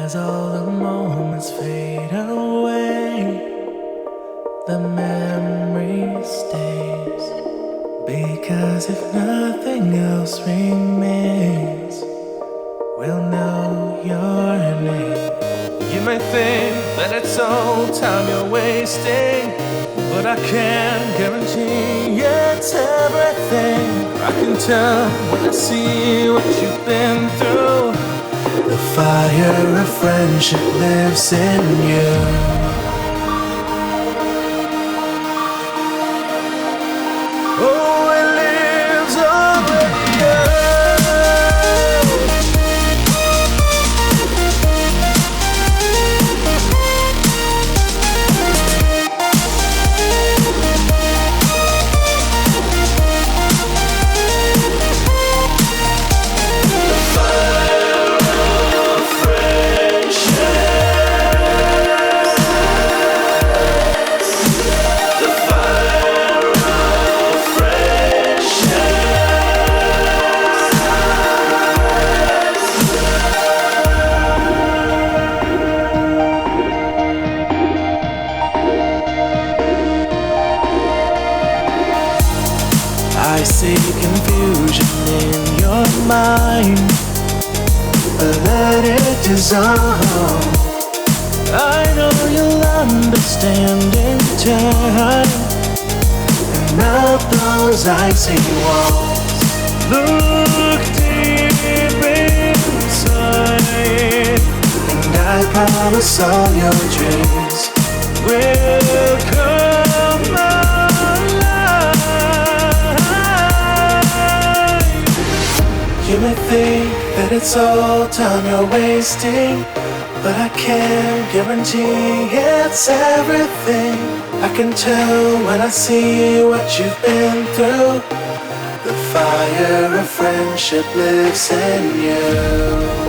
as all the moments fade away, the memory stays. Because if nothing else remains, we'll know your name. You may think that it's all time you're wasting, but I can't guarantee it's everything. I can tell when I see what you've been through. The fire of friendship lives in you. Oh, it lives over you. I see confusion in your mind, but let it dissolve. I know you'll understand in time, and melt those icy walls. Look deep inside, and I promise all your dreams will come alive. You may think that it's all time you're wasting, but I can't guarantee it's everything. I can tell when I see what you've been through. The fire of friendship lives in you.